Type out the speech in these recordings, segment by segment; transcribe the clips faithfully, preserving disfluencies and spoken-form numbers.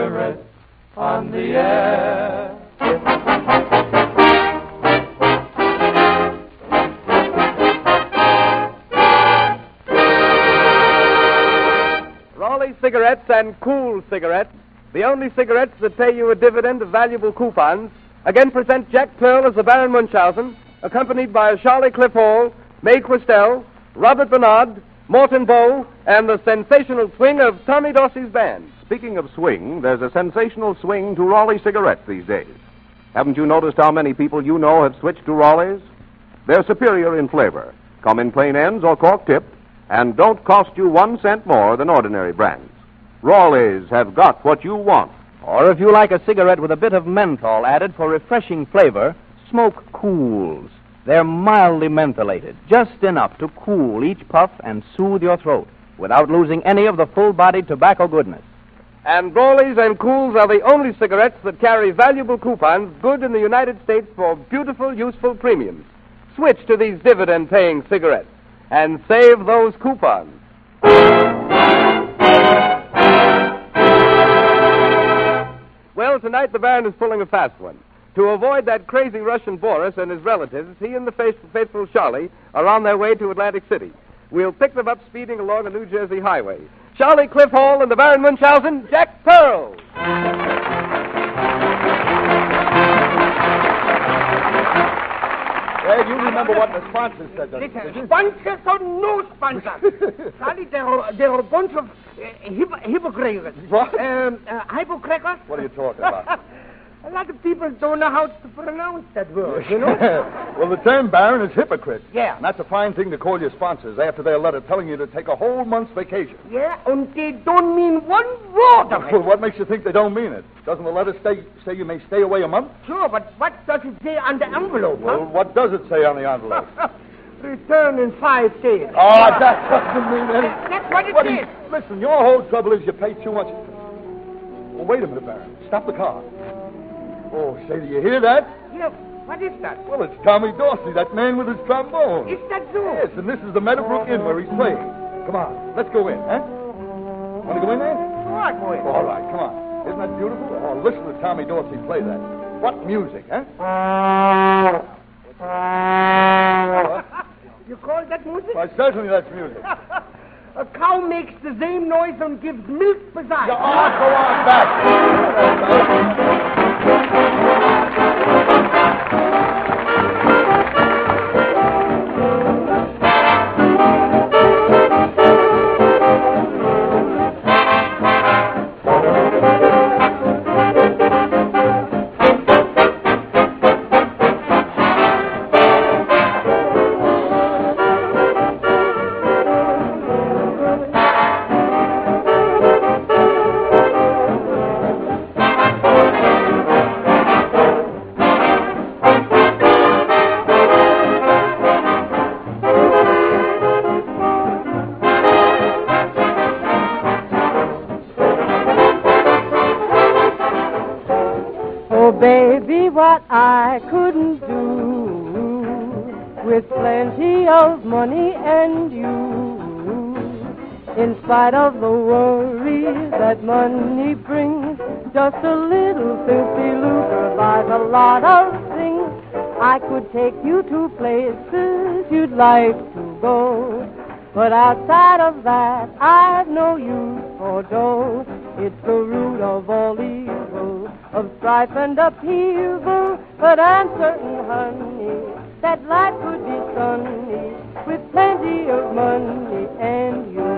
cigarette on the air. Raleigh cigarettes and Cool cigarettes, the only cigarettes that pay you a dividend of valuable coupons, again present Jack Pearl as the Baron Munchausen, accompanied by Charlie Cliff Hall, Mae Questel, Robert Bernard, Morton Bow, and the sensational swing of Tommy Dorsey's band. Speaking of swing, there's a sensational swing to Raleigh cigarettes these days. Haven't you noticed how many people you know have switched to Raleighs? They're superior in flavor, come in plain ends or cork tipped, and don't cost you one cent more than ordinary brands. Raleighs have got what you want. Or if you like a cigarette with a bit of menthol added for refreshing flavor, smoke Cools. They're mildly mentholated, just enough to cool each puff and soothe your throat, without losing any of the full-bodied tobacco goodness. And Raleighs and Cools are the only cigarettes that carry valuable coupons good in the United States for beautiful, useful premiums. Switch to these dividend-paying cigarettes and save those coupons. Well, tonight the Baron is pulling a fast one. To avoid that crazy Russian Boris and his relatives, he and the faithful Charlie are on their way to Atlantic City. We'll pick them up speeding along a New Jersey highway. Charlie Cliff Hall and the Baron Munchausen, Jack Pearl. Well, you remember what the sponsor said, don't you? Listen, sponsors or no sponsors? Charlie, there are, there are a bunch of uh, hip- hypocrites. What? Um, uh, hypocrites? What are you talking about? A lot of people don't know how to pronounce that word, you know? Well, the term Baron is hypocrite. Yeah. And that's a fine thing to call your sponsors after their letter telling you to take a whole month's vacation. Yeah, and they don't mean one word of it. Well, what makes you think they don't mean it? Doesn't the letter stay, say you may stay away a month? Sure, but what does it say on the envelope, Well, huh? what does it say on the envelope? Return in five days. Oh, that doesn't mean anything. That's what it What is. is- Listen, your whole trouble is you pay too much. Well, wait a minute, Baron. Stop the car. Oh, say, do you hear that? Yeah, what is that? Well, it's Tommy Dorsey, that man with his trombone. Is that so? Yes, and this is the Meadowbrook Inn where he's playing. Come on, let's go in, huh? Want to go in there? What, boy? All right, come on. Isn't that beautiful? Oh, listen to Tommy Dorsey play that. What music, huh? You call that music? Why, certainly that's music. A cow makes the same noise and gives milk besides. Yeah, oh, go on back. Baby, what I couldn't do with plenty of money and you. In spite of the worries that money brings, just a little filthy lucre buys a lot of things. I could take you to places you'd like to go, but outside of that, I've no use for dough. It's the root of all evil, of strife and upheaval. But I'm certain, honey, that life could be sunny with plenty of money and you.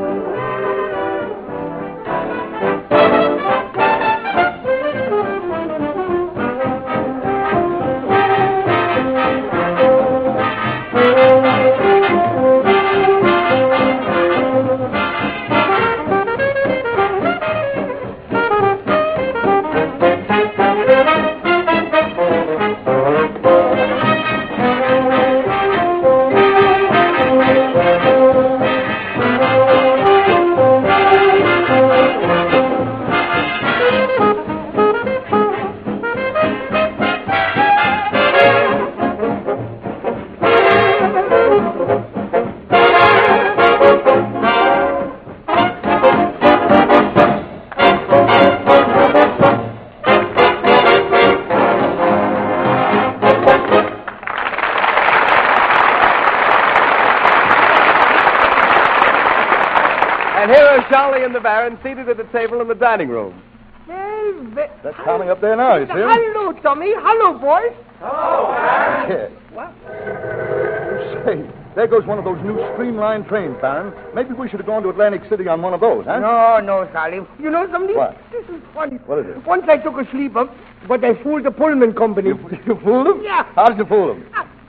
Charlie and the Baron seated at a table in the dining room. Well, well, That's Tommy up there now, you see him? Hello, Tommy. Hello, boys. Yeah. What? Say, there goes one of those new streamlined trains, Baron. Maybe we should have gone to Atlantic City on one of those, huh? No, no, Charlie. You know something? What? This is funny. What is it? Once I took a sleeper, but I fooled the Pullman company. You, you fooled him? Yeah. How did you fool him?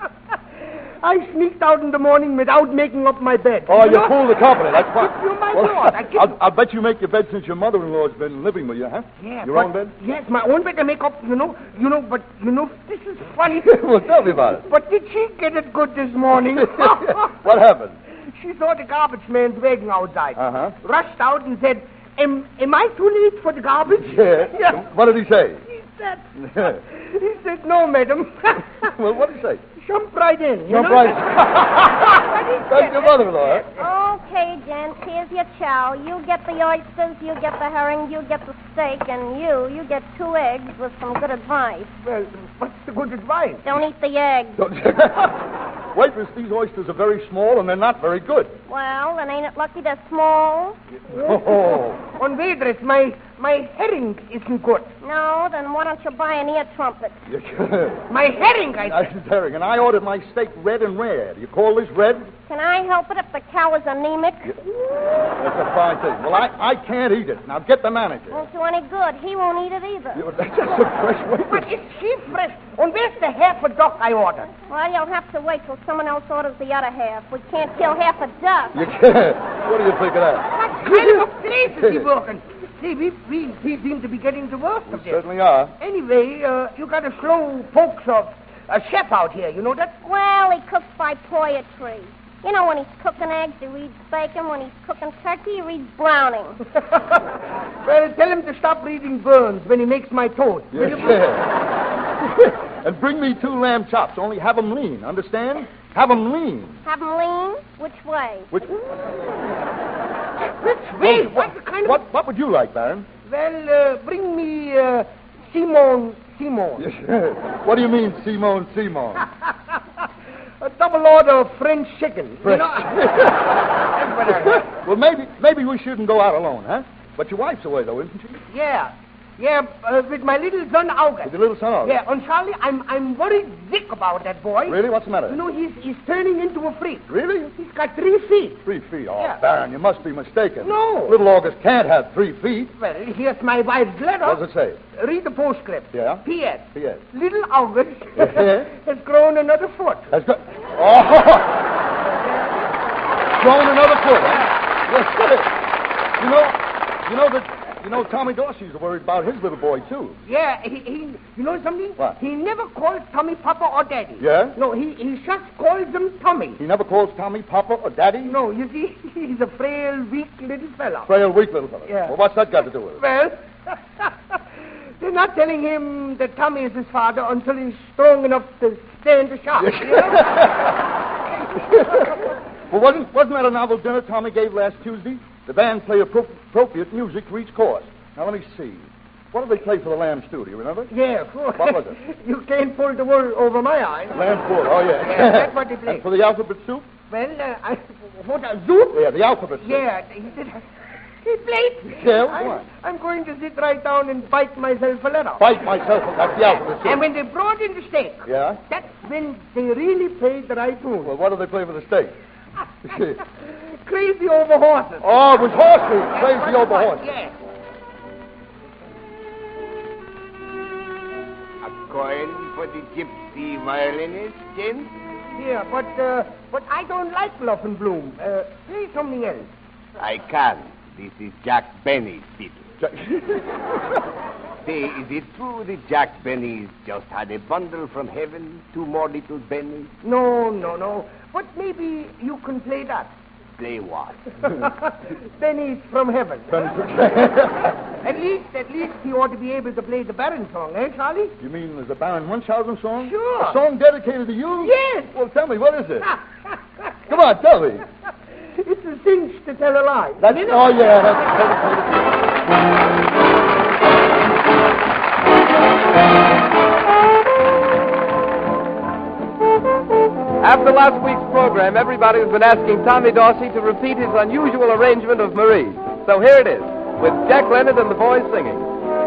I sneaked out in the morning without making up my bed. Oh, you know? fooled the company. That's fine. You my Well, God, I give- I'll, I'll bet you make your bed since your mother-in-law's been living with you, huh? Yeah, Your but- own bed? Yes, my own bed I make up, you know. You know, but, you know, this is funny. Well, tell me about it. But did she get it good this morning? What happened? She saw the garbage man's waiting outside. Uh-huh. Rushed out and said, am, am I too late for the garbage? Yeah. Yeah. What did he say? He said, he said, no, madam. Well, what did he say? Jump right in. you Jump know? right. That's your mother-in-law, huh? Okay, gents, here's your chow. You get the oysters, you get the herring, you get the steak, and you, you get two eggs with some good advice. Well, what's the good advice? Don't eat the eggs. Waitress, these oysters are very small and they're not very good. Well, then ain't it lucky they're small? Oh. On waitress, my, my herring isn't good. No, then why don't you buy an ear trumpet? My herring, I Nice herring, and I ordered my steak red and rare. Do you call this red? Can I help it if the cow is anemic? That's a fine thing. Well, I, I can't eat it. Now get the manager. Won't do any good. He won't eat it either. You- That's just a fresh But waitress. is she fresh? And where's the half a duck I ordered? Well, you'll have to wait till someone else orders the other half. We can't kill half a duck. You can't. What do you think of that? What kind of a place is he working? See, we, we, we seem to be getting the worst of We this. certainly are. Anyway, uh, you got a slow folks of a chef out here, you know that? Well, he cooks by poetry. You know, when he's cooking eggs, he reads bacon. When he's cooking turkey, he reads Browning. Well, tell him to stop reading Burns when he makes my toast. will Yes, you? sir. And bring me two lamb chops. Only have 'em lean. Understand? Have 'em lean. Have 'em lean? Which way? Which? Which way? What kind of... What? What would you like, Baron? Well, uh, bring me uh, Simone Simone. What do you mean, Simone Simone? A double order of French chicken. French- You know? That's what I- Well, maybe maybe we shouldn't go out alone, huh? But your wife's away, though, isn't she? Yeah. Yeah, uh, with my little son, August. With your little son, August? Yeah, and Charlie, I'm I'm worried sick about that boy. Really? What's the matter? You know, he's he's turning into a freak. Really? He's got three feet. Three feet. Oh, Yeah. Baron, you must be mistaken. No. Little August can't have three feet. Well, here's my wife's letter. What does it say? Read the postscript. Yeah? P S P S Little August Yeah. has grown another foot. That's good. Oh! Grown another foot, huh? Yes, sir. You know, you know that, you know, Tommy Dorsey's worried about his little boy, too. Yeah, he, he you know something? What? He never calls Tommy Papa or Daddy. Yeah? No, he, he just calls him Tommy. He never calls Tommy Papa or Daddy? No, you see, he's a frail, weak little fella. Frail, weak little fellow. Yeah. Well, what's that got to do with it? Well, they're not telling him that Tommy is his father until he's strong enough to stand a shot. You know? Well, wasn't, wasn't that a novel dinner Tommy gave last Tuesday? The band played appro- appropriate music for each course. Now, let me see. What did they play for the lamb stew? Do you remember? Yeah, sure. What was it? You can't pull the wool over my eyes. Lamb stew. Oh, yeah. Yeah, that's what they played. And for the alphabet soup? Well, uh, I, what a zoop? Yeah, the alphabet soup. Yeah, he did. He played. Yeah, I'm, what? I'm going to sit right down and bite myself a letter. Bite myself. That's the alphabet soup. And when they brought in the steak, Yeah? that's when they really played the right tune. Well, what do they play for the steak? Crazy over horses. Oh, it was horses. Crazy That's over what- horses. Yeah. A coin for the gypsy violinist, Jim? Yeah, but uh, but I don't like Bluff and Bloom. Uh, play something else. I can. This is Jack Benny's fiddle. Jack- Say, is it true that Jack Benny's just had a bundle from heaven? Two more little Bennies? No, no, no. But maybe you can play that. Play what? Benny's from heaven. At least, at least he ought to be able to play the Baron song, eh, Charlie? You mean the Baron Munchausen song? Sure. A song dedicated to you? Yes. Well, tell me, what is it? Come on, tell me. It's a cinch to tell a lie. That's, Isn't it? oh, yeah, that's... After last week's program, everybody has been asking Tommy Dorsey to repeat his unusual arrangement of Marie. So here it is, with Jack Leonard and the boys singing.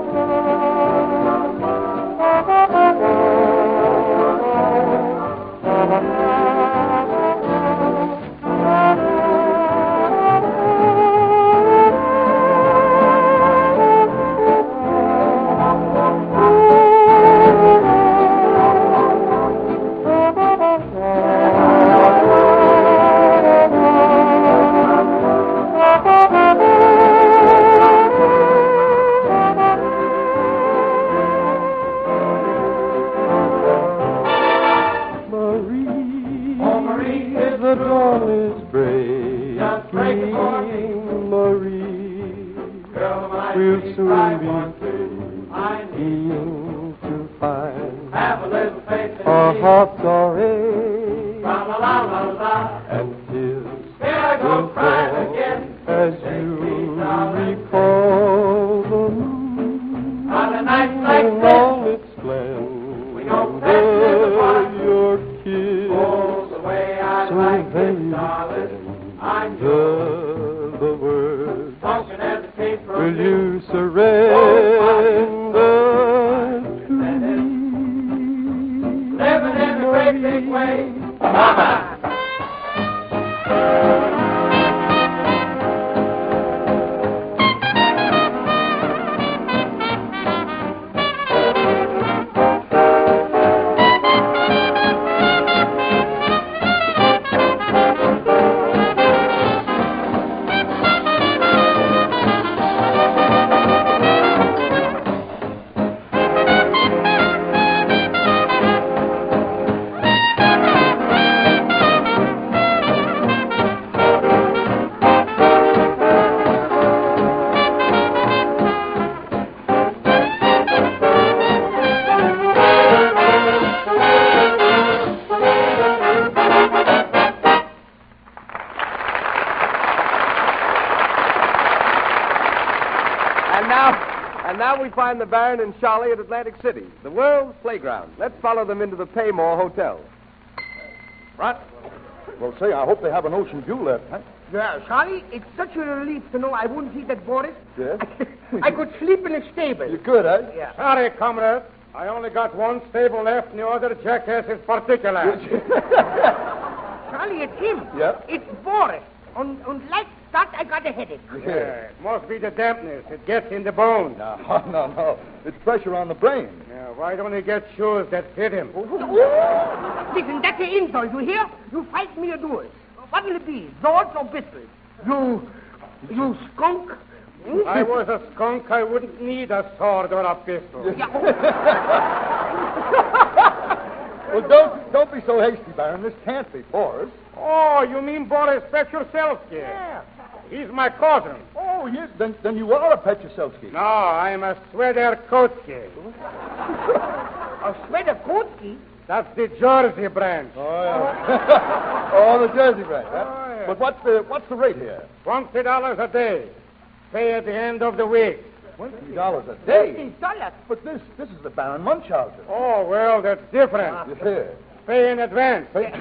Find the Baron and Charlie at Atlantic City, the world's playground. Let's follow them into the Paymore Hotel. Right. Well, say, I hope they have an ocean view left, huh? Yeah, Charlie, it's such a relief to know I wouldn't see that Boris. Yeah? I could sleep in a stable. You could, eh? Yeah. Sorry, comrade. I only got one stable left, and the other jackass is particular. Charlie, it's him. Yeah? It's Boris. On, on like that, I got a headache. Yeah, it must be the dampness. It gets in the bones. No, no, no. It's pressure on the brain. Yeah, why don't he get shoes that fit him? Listen, that's an insult, you hear? You fight me a duel. What'll it be, swords or pistols? You, you skunk? If I was a skunk, I wouldn't need a sword or a pistol. Yeah. Well, don't, don't be so hasty, Baron. This can't be Boris. Oh, you mean Boris Petrushelsky? Yeah. He's my cousin. Oh, yes. Then, then you are a Petrushelsky. No, I'm a Swederkotsky. A Swederkotsky? That's the Jersey branch. Oh, yeah. Oh, the Jersey branch, huh? Oh, yeah. But what's the, what's the rate here? Twenty dollars a day. Pay at the end of the week. Twenty dollars a day? Twenty dollars? But this, this is the Baron Munchausen. Oh, well, that's different. Yeah. Pay in advance. Hey,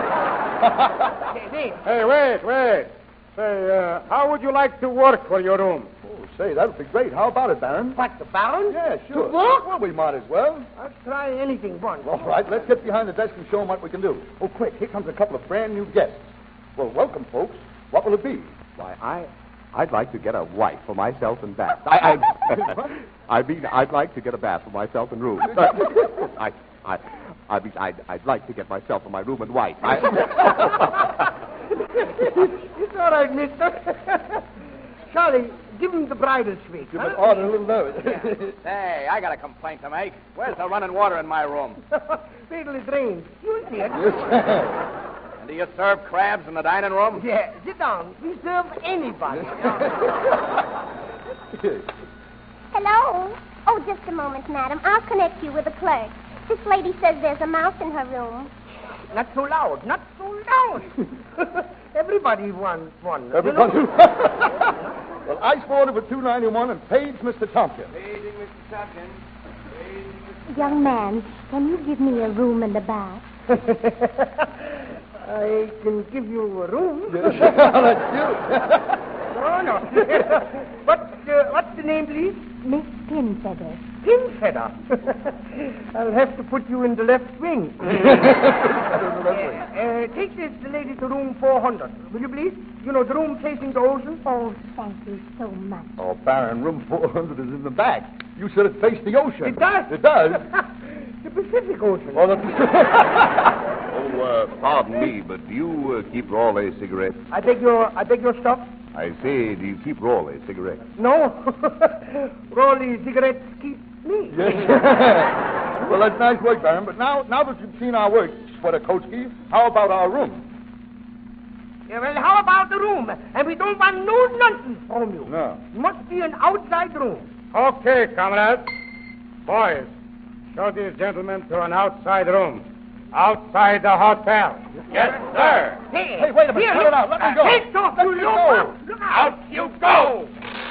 hey. Hey, wait, wait. Say, uh, how would you like to work for your room? Oh, say, that would be great. How about it, Baron? What, the Baron? Yeah, sure. To work? Well, we might as well. I'll try anything once. All right, let's get behind the desk and show them what we can do. Oh, quick, here comes a couple of brand new guests. Well, welcome, folks. What will it be? Why, I, I'd like to get a wife for myself and bath. I, I, I mean, I'd like to get a bath for myself and room. I, I, I mean, I'd, I'd like to get myself and my room and wife. I... It's all right, mister. Charlie, give him the bridal suite. You've huh? been ordering a little nervous. Hey, I got a complaint to make. Where's the running water in my room? Wait till it rains. You'll see it. And do you serve crabs in the dining room? Yeah, sit down. We serve anybody. Hello? Oh, just a moment, madam. I'll connect you with the clerk. This lady says there's a mouse in her room. Not so loud. Not so loud. Everybody wants one. Everybody. Well, ice water for two ninety-one and page Mister Tompkins. Paging Mister Tompkins. Young man, can you give me a room and a bath? I can give you a room. That's you. Oh, no. what, uh, what's the name, please? Miss Pinfeather. Pinfeather. I'll have to put you in the left wing. uh, uh, take this lady to room four hundred, will you please? You know, the room facing the ocean. Oh, thank you so much. Oh, Baron, room four hundred is in the back. You said it faced the ocean. It does. It does? The Pacific Ocean. Oh, the... Oh, uh, pardon me, but do you uh, keep Raleigh cigarettes? I beg your, I beg your stuff. I say, do you keep Raleigh cigarettes? No. Raleigh cigarettes keep me. Yes. Well, that's nice work, Baron. But now, now that you've seen our work, Sweaterkoski, how about our room? Yeah, well, how about the room? And we don't want no nonsense from you. No. It must be an outside room. Okay, comrades. Boys, show these gentlemen to an outside room. Outside the hotel. Yes, sir. Hey, Hey, wait a minute. Here, Cut look. it out. Let me go. Take off, Let you me look go. out. Look out. Out you go.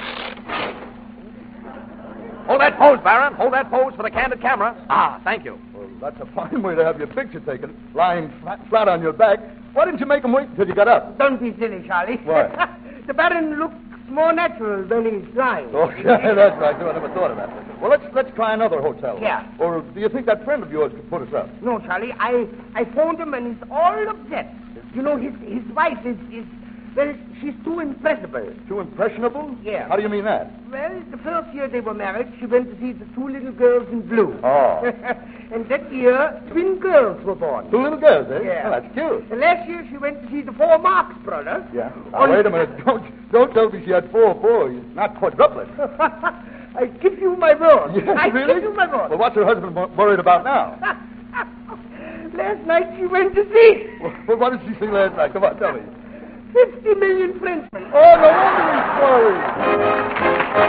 Hold that pose, Baron. Hold that pose for the candid camera. Ah, thank you. Well, that's a fine way to have your picture taken, lying flat, flat on your back. Why didn't you make him wait until you got up? Don't be silly, Charlie. Why? The Baron looks more natural when he's lying. Okay, that's right. I never thought of that. Well, let's let's try another hotel. Yeah. Or do you think that friend of yours could put us up? No, Charlie, I, I phoned him and he's all upset. You know, his his wife is, is well, she's too impressible. Too impressionable? Yeah. How do you mean that? Well, the first year they were married, she went to see the two little girls in blue. Oh. And that year, twin girls were born. Two little girls, eh? Yeah. Well, that's cute. The last year, she went to see the four Marx brothers. Yeah. Now, On- wait a minute. Don't don't tell me she had four boys, not quadruplets. I give you my word. Yes, I really? give you my word. Well, what's her husband wo- worried about now? Last night she went to see Well, what did she see last night? Come on, tell me. fifty million Frenchmen. Oh, no wonder he's worried.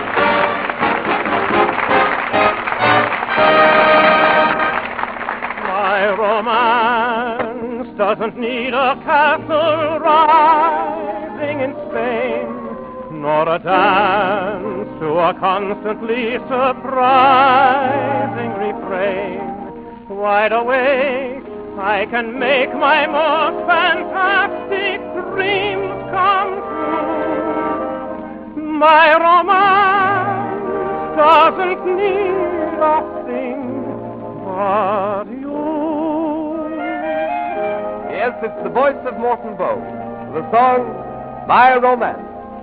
My romance doesn't need a castle rising in Spain, nor a dance to a constantly surprising refrain. Wide awake, I can make my most fantastic dreams come true. My romance doesn't need a thing but you. Yes, it's the voice of Morton Bow. The song, My Romance.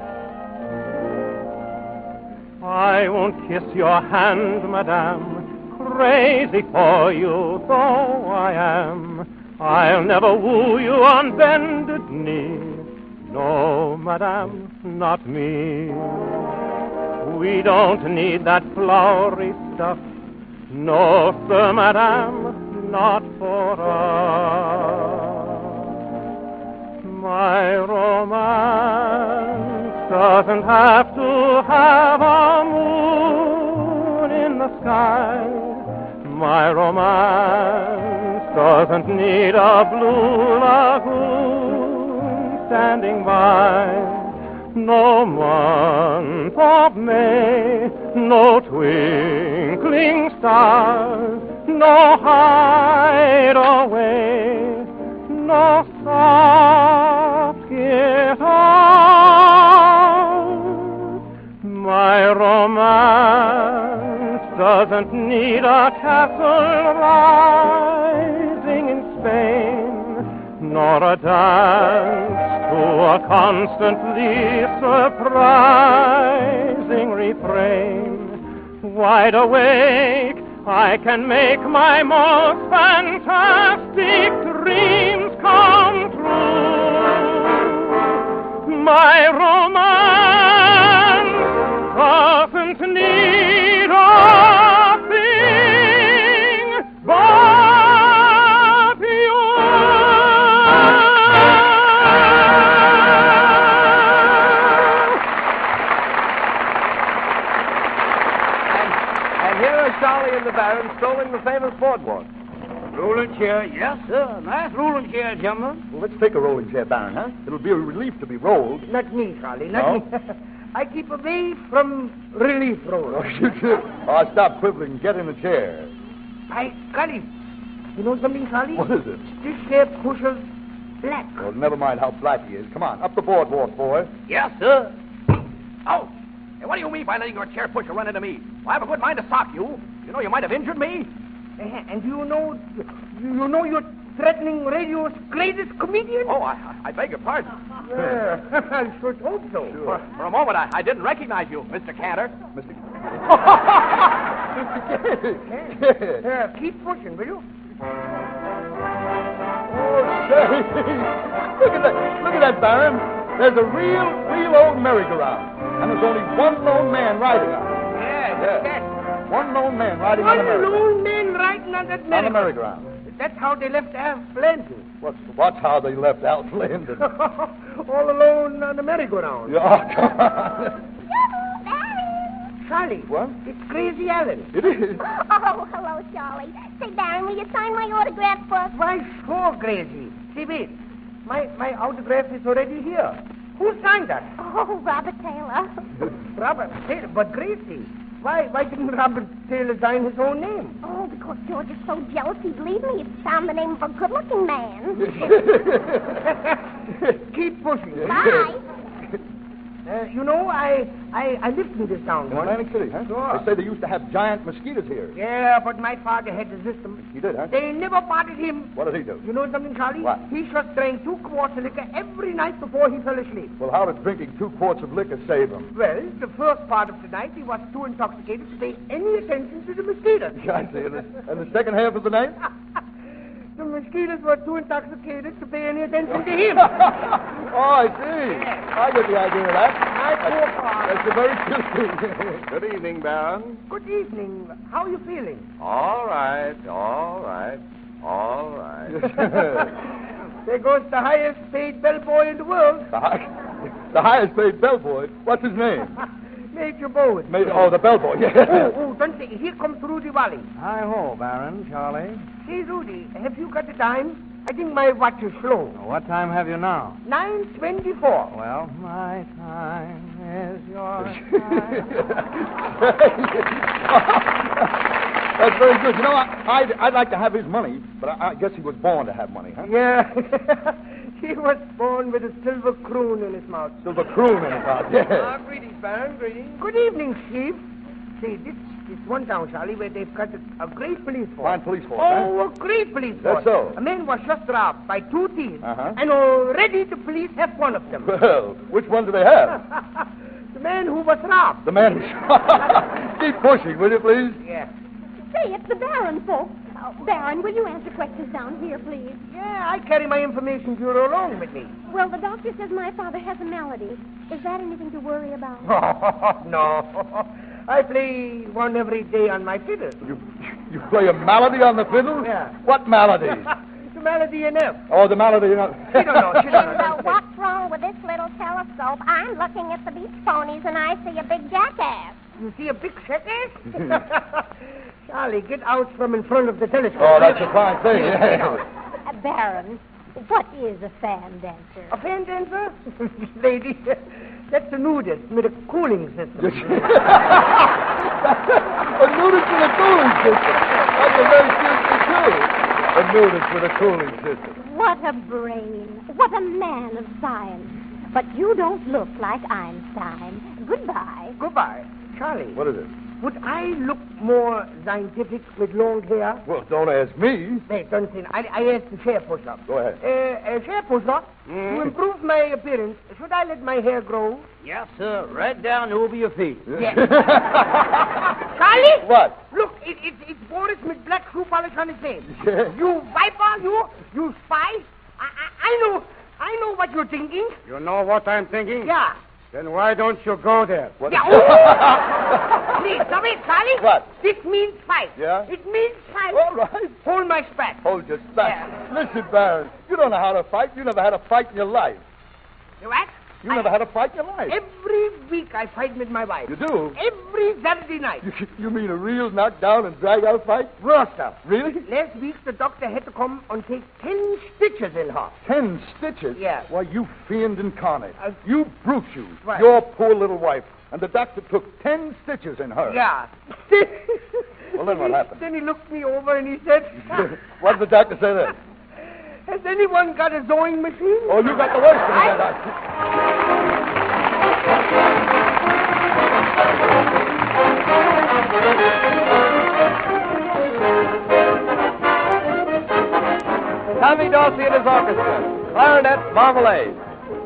I won't kiss your hand, madame, crazy for you though I am. I'll never woo you on bended knee. No, madame, not me. We don't need that flowery stuff. No, sir, madame, not for us. My romance doesn't have to have a moon in the sky. My romance doesn't need a blue lagoon standing by. No month of May, no twinkling stars, no hideaway, no soft guitar. My romance doesn't need a castle rising in Spain, nor a dance to a constantly surprising refrain. Wide awake, I can make my most fantastic dreams come true. My romance doesn't need a thing but you. And here are Charlie and the Baron strolling the famous boardwalk. Rolling chair, yes, sir. Nice rolling chair, gentlemen. Well, let's take a rolling chair, Baron, huh? It'll be a relief to be rolled. Not me, Charlie, not No? me. I keep away from relief rollers. Oh, you do? Oh, stop quibbling. Get in the chair. By golly, you know something, Charlie? What is it? This chair pushes black. Well, never mind how black he is. Come on, up the boardwalk, boy. Yes, sir. Ouch! Hey, what do you mean by letting your chair pusher run into me? Well, I have a good mind to sock you. You know you might have injured me. Uh, and you know, you know you're threatening radio's greatest comedian? Oh, I, I beg your pardon. Yeah, I should hope so. For, for a moment, I, I didn't recognize you, Mister Cantor. Mister Yeah, keep pushing, will you? Oh, say, look at that. Look at that, Baron. There's a real, real old merry-go-round. And there's only one lone man riding on it. Yeah, Yeah. that's One lone man riding one on a merry-go-round. lone man riding on that On a merry-go-round. merry-go-round. That's how they left Alf Landon. What's, what's how they left Alf Landon? All alone on the merry-go-round. Yeah, oh, come on. Charlie. What? It's Crazy Allen. It is. Oh, hello, Charlie. Say, Baron, will you sign my autograph book? Why, sure, Crazy. See, wait. My, my autograph is already here. Who signed that? Oh, Robert Taylor. Robert Taylor. But Gracie, why, why didn't Robert Taylor sign his own name? Oh, because George is so jealous he believed me he'd found the name of a good-looking man. Keep pushing. Bye. Uh, you know, I, I I lived in this town In once. Atlantic City, huh? Sure. They say they used to have giant mosquitoes here. Yeah, but my father had the system. He did, huh? They never bothered him. What did he do? You know something, Charlie? What? He just drank two quarts of liquor every night before he fell asleep. Well, how did drinking two quarts of liquor save him? Well, the first part of the night, he was too intoxicated to pay any attention to the mosquitoes. I see. And the, and the second half of the night? The mosquitoes were too intoxicated to pay any attention to him. Oh, I see. I get the idea of that. My poor father. That's a very silly. Good evening, Baron. Good evening. How are you feeling? All right, all right, all right. There goes the highest paid bellboy in the world. the, high, the highest paid bellboy. What's his name? Major Bowes. Major, oh, the bellboy. Yeah. Oh, oh, don't say. Here comes Rudy Wally. Hi-ho, Baron, Charlie. Say, Rudy, have you got the time? I think my watch is slow. What time have you now? nine twenty-four. Well, my time is your time. That's very good. You know, I, I'd, I'd like to have his money, but I, I guess he was born to have money, huh? Yeah. He was born with a silver croon in his mouth. Silver croon in his mouth, yeah. Ah, greetings, Baron, greetings. Good evening, Chief. See, this is one town, Charlie, where they've got a, a great police force. Fine police force, Oh, huh? a great police That's force. so. A man was just robbed by two thieves, Uh-huh. and already the police have one of them. Well, which one do they have? The man who was robbed. The man who... Keep pushing, will you, please? Yeah. Say, it's the Baron, folks. Oh, Baron, will you answer questions down here, please? Yeah, I carry my information bureau along with me. Well, the doctor says my father has a malady. Is that anything to worry about? No. I play one every day on my fiddle. You, you play a malady on the fiddle? Yeah. What malady? The malady in F. Oh, the malady, you know. She don't know. She don't know. Well, what's wrong with this little telescope? I'm looking at the beach ponies and I see a big jackass. You see a big jackass? Charlie, get out from in front of the telescope. Oh, that's a fine thing. Yeah. Uh, Baron, what is a fan dancer? A fan dancer? Lady, that's a nudist with a cooling system. A nudist with a cooling system. That's a very seriously too. A nudist with a cooling system. What a brain. What a man of science. But you don't look like Einstein. Goodbye. Goodbye. Charlie. What is it? Would I look more scientific with long hair? Well, don't ask me. Wait, don't say. I, I asked the chair pusher. Go ahead. Uh, uh, chair pusher, to improve my appearance, should I let my hair grow? Yes, sir. Right down over your feet. Yeah. Charlie? What? Look, it, it, it's Boris with black shoe polish on his face. Yeah. You viper, you, you spy. I, I, I know, I know what you're thinking. You know what I'm thinking? Yeah. Then why don't you go there? What? Yeah. Oh. Please, come in, Charlie. What? This means fight. Yeah? It means fight. All right. Hold my spat. Hold your back. Listen, Baron, you don't know how to fight. You never had a fight in your life. You what? You I- never had a fight in your life. Every week I fight with my wife. You do? Every Saturday night. You, you mean a real knockdown and drag out fight? Worse stuff. Really? Last week the doctor had to come and take ten stitches in her. Ten stitches? Yeah. Why, you fiend incarnate. Uh, you brute you. What? Your poor little wife. And the doctor took ten stitches in her. Yeah. Well, then what happened? Then he looked me over and he said, What did the doctor say then? has anyone got a sewing machine? Oh, you got the worst of it. I- Tommy Dorsey and his orchestra. Clarinet, Marmalade.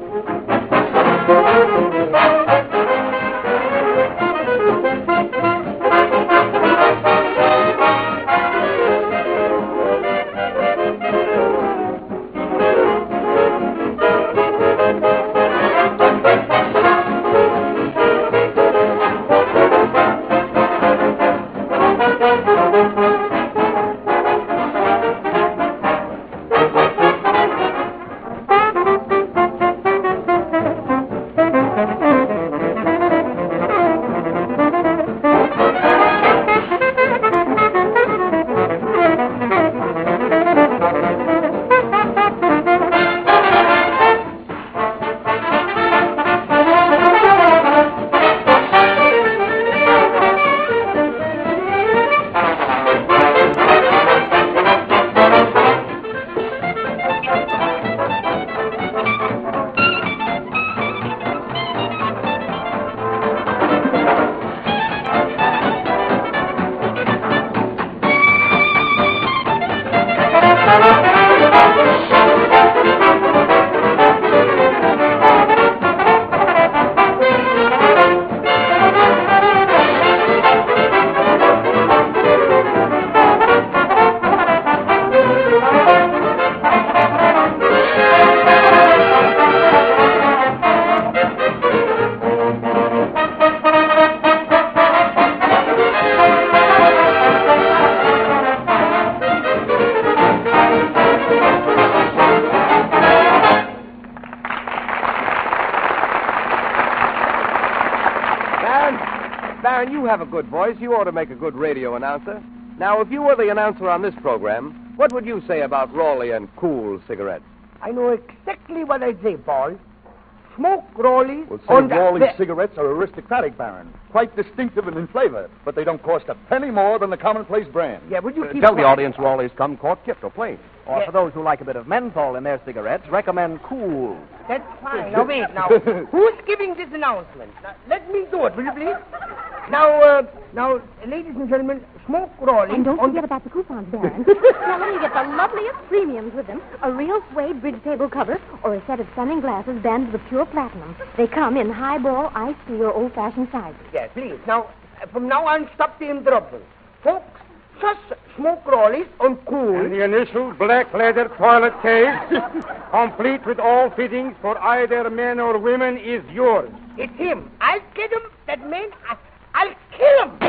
Baron, you have a good voice. You ought to make a good radio announcer. Now, if you were the announcer on this program, what would you say about Raleigh and Cool cigarettes? I know exactly what I'd say, Paul. Smoke Raleigh. Well, say on the- Raleigh the- cigarettes are aristocratic, Baron. Quite distinctive and in flavor, but they don't cost a penny more than the commonplace brand. Yeah, would you Uh, keep tell the quiet? audience Raleigh's come cork tipped or plain. Or for those who like a bit of menthol in their cigarettes, recommend Cool. That's fine. Now, wait, now. Who's giving this announcement? Now, let me do it, will you please? Now, uh, now, ladies and gentlemen, Smoke Raleigh. And don't on forget the- about the coupons, Baron. Now, let me get the loveliest premiums with them. A real suede bridge table cover or a set of stunning glasses banded with pure platinum. They come in highball, iced tea, or old-fashioned sizes. Yes, please. Now, uh, from now on, stop the interruption. Folks, just Smoke Raleigh on Cool. And the initial black leather toilet case, complete with all fittings for either men or women, is yours. It's him. I'll get him. That man, I, I'll kill him.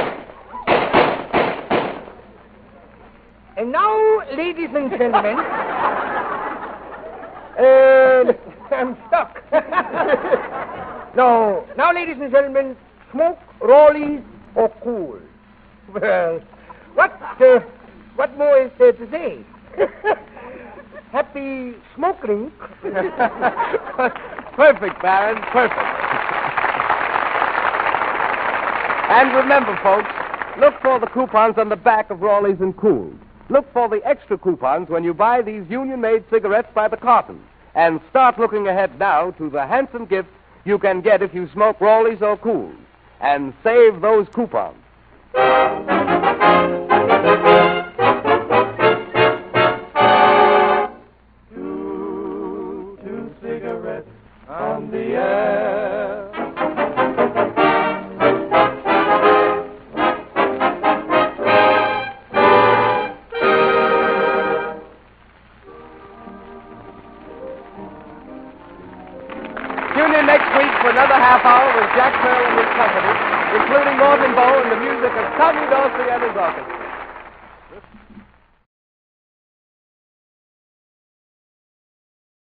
And now, ladies and gentlemen, uh, I'm stuck. no, now, ladies and gentlemen, Smoke Raleigh or Cool? Well, what, uh, what more is there to say? Happy smoking. Perfect, Baron, perfect. And remember, folks, look for the coupons on the back of Raleigh's and Cool. Look for the extra coupons when you buy these union-made cigarettes by the carton. And start looking ahead now to the handsome gifts you can get if you smoke Raleigh's or Cool. And save those coupons. Two cigarettes on the air. Tune in next week for another half hour with Jack Pearl and his company, including Morgan Bow and the music of Tommy Dorsey and his orchestra.